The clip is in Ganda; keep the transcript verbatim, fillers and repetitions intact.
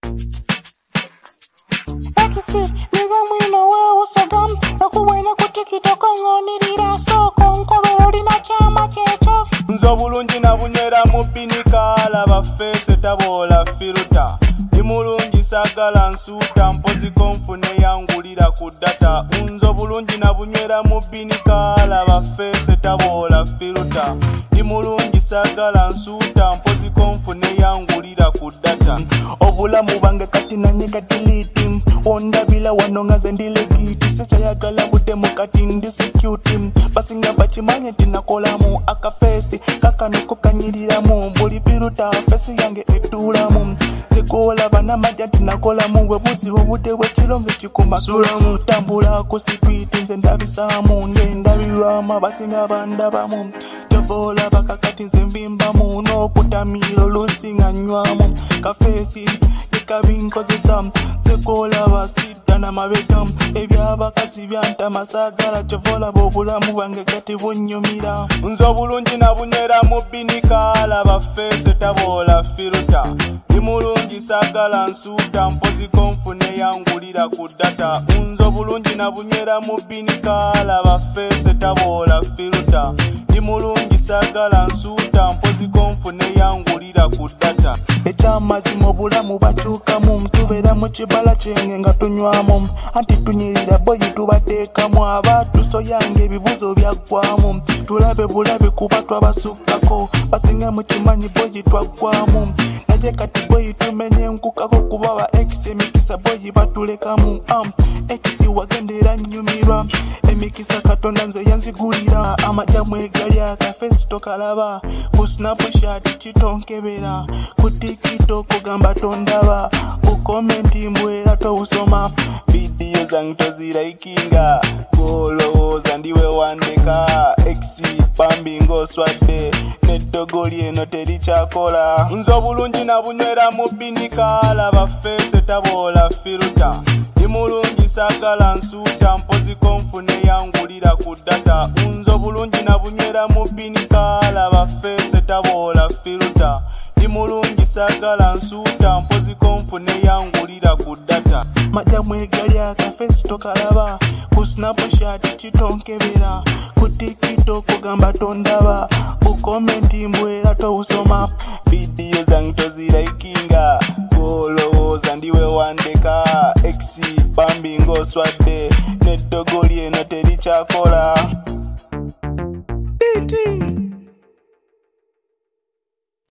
Ekisi, nize mwino we usogam, nakuwene kutikitoko ngonirira soko, nkobero lina chama checho. Nzo bulungi nabunywera mu binika, laba face tabola filter. Ndi mulungi sagala nsuuta, mpozi konfune yangulira ku data. Nzo bulungi nabunywera mu binika, laba face tabola filter. Ndi mulungi sagala nsuuta, mpozi konfune yangulira ku data. Obulamu bange kati nanye katiliti, ondabila wanonga zendilegiti, sechayagala budde mukati ndi security. Basinga bachimanye tinakolamu akafesi, kakano kukanyiriramu, buli filter fesi yange etulamu. Tekola bana majja tinakolamu, webuzi obudde bwekirombe kikumasulamu. Tambula ku street nze ndabisaamu, ndendabirwamu abasinga bandabamu. Tovola bakakati nze mbimbamu, n'okutamira olusinga nywamu. Kafesi kabinkozesa, tekola basita na mabega, ebyabakazi byantama sagala, kyovola bobulamu bwange kati bunyumira. Nzo bulungi nabunywera mu binika, laba face tabola filter. Ndi mulungi sagala nsuuta, mpozi konfune yangulira ku data. Nzo bulungi nabunywera mu binika, laba face tabola filter. Ndi mulungi sagala nsuuta, mpozi konfune yangulira ku data. Ekyamazima obulamu bakyukamu, tubeera mu kibala kyenge nga tunywamu, anti tunyirira boyi tubateekamu, abatuso yange ebibuzo byaggwamu. Tulabe bulabe kuba twabasukkako, basinga mu kimanyi boyi twaggwamu. Naye kati boyi tumenye nkukako kuba ba ex emikisa boyi batulekamu. um, Ex wagendera nnyumirwa, emikisa Katonda nze yanzigulira. Amajamu egali akafesi tokalaba, ku Snapchat kitonkebera, ku TikTok gamba tondaba, ku komenti mbwera tousoma. Video zange toziraikinga, golowooza ndiwe wandeka. Ex bambi ng'oswadde, n'eddogo lyeno terikyakola. Nzo bulungi nabunywera mu binika, laba face tabola filter. Ndi mulungi sagala nsuuta, mpozi konfune yangulira ku data. Nzo bulungi nabunywera mu binika, laba face tabola filter. Ndi mulungi sagala nsuuta, mpozi konfune yangulira ku data. Majamu egali akafesi tokalaba, ku Snapchat kitonkebera, ku TikTok gamba tondaba, ku komenti mbwera tousoma. Video zange toziraikinga.